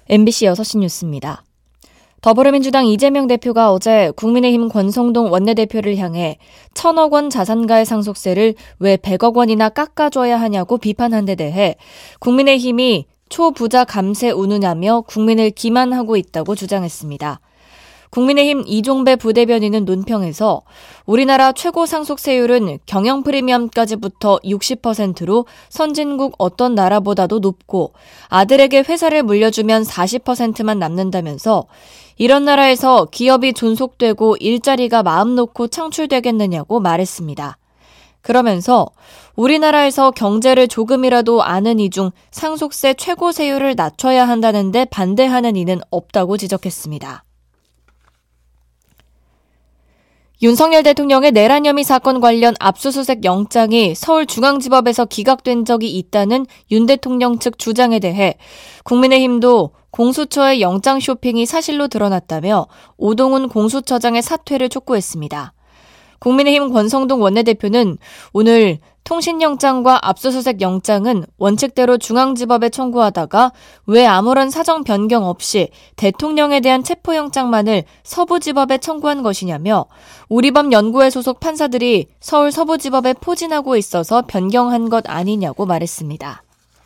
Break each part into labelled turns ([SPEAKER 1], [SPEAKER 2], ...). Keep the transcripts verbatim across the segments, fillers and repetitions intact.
[SPEAKER 1] 엠비씨 여섯 시 뉴스입니다. 더불어민주당 이재명 대표가 어제 국민의힘 권성동 원내대표를 향해 천억 원 자산가의 상속세를 왜 백억 원이나 깎아줘야 하냐고 비판한 데 대해 국민의힘이 초부자 감세 운우냐며 국민을 기만하고 있다고 주장했습니다. 국민의힘 이종배 부대변인은 논평에서 우리나라 최고 상속세율은 경영 프리미엄까지부터 육십 퍼센트로 선진국 어떤 나라보다도 높고 아들에게 회사를 물려주면 사십 퍼센트만 남는다면서 이런 나라에서 기업이 존속되고 일자리가 마음 놓고 창출되겠느냐고 말했습니다. 그러면서 우리나라에서 경제를 조금이라도 아는 이 중 상속세 최고 세율을 낮춰야 한다는데 반대하는 이는 없다고 지적했습니다. 윤석열 대통령의 내란 혐의 사건 관련 압수수색 영장이 서울중앙지법에서 기각된 적이 있다는 윤 대통령 측 주장에 대해 국민의힘도 공수처의 영장 쇼핑이 사실로 드러났다며 오동훈 공수처장의 사퇴를 촉구했습니다. 국민의힘 권성동 원내대표는 오늘 통신영장과 압수수색 영장은 원칙대로 중앙지법에 청구하다가 왜 아무런 사정 변경 없이 대통령에 대한 체포영장만을 서부지법에 청구한 것이냐며 우리법 연구회 소속 판사들이 서울 서부지법에 포진하고 있어서 변경한 것 아니냐고 말했습니다.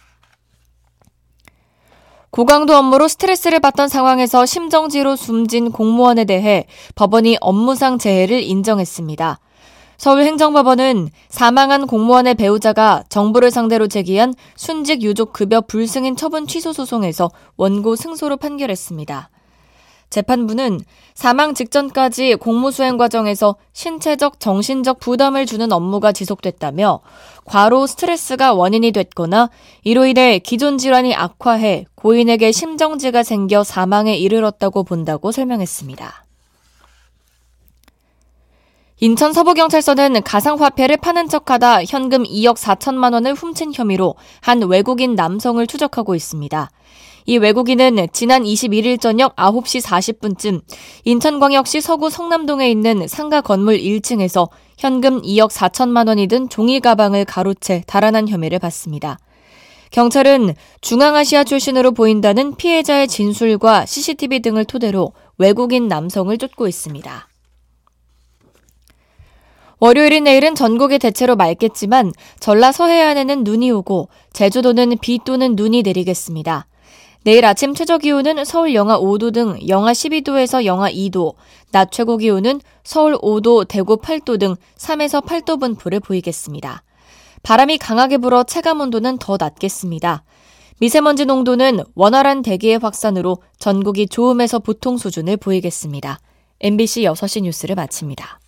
[SPEAKER 1] 고강도 업무로 스트레스를 받던 상황에서 심정지로 숨진 공무원에 대해 법원이 업무상 재해를 인정했습니다. 서울행정법원은 사망한 공무원의 배우자가 정부를 상대로 제기한 순직 유족 급여 불승인 처분 취소 소송에서 원고 승소로 판결했습니다. 재판부는 사망 직전까지 공무 수행 과정에서 신체적, 정신적 부담을 주는 업무가 지속됐다며 과로 스트레스가 원인이 됐거나 이로 인해 기존 질환이 악화해 고인에게 심정지가 생겨 사망에 이르렀다고 본다고 설명했습니다. 인천 서부경찰서는 가상화폐를 파는 척하다 현금 이억 사천만 원을 훔친 혐의로 한 외국인 남성을 추적하고 있습니다. 이 외국인은 지난 이십일일 저녁 아홉 시 사십 분쯤 인천광역시 서구 성남동에 있는 상가 건물 일 층에서 현금 이억 사천만 원이 든 종이 가방을 가로채 달아난 혐의를 받습니다. 경찰은 중앙아시아 출신으로 보인다는 피해자의 진술과 씨씨티비 등을 토대로 외국인 남성을 쫓고 있습니다. 월요일인 내일은 전국이 대체로 맑겠지만 전라 서해안에는 눈이 오고 제주도는 비 또는 눈이 내리겠습니다. 내일 아침 최저기온은 서울 영하 오 도 등 영하 십이 도에서 영하 이 도, 낮 최고기온은 서울 오 도, 대구 팔 도 등 삼에서 팔 도 분포를 보이겠습니다. 바람이 강하게 불어 체감온도는 더 낮겠습니다. 미세먼지 농도는 원활한 대기의 확산으로 전국이 좋음에서 보통 수준을 보이겠습니다. 엠비씨 여섯 시 뉴스를 마칩니다.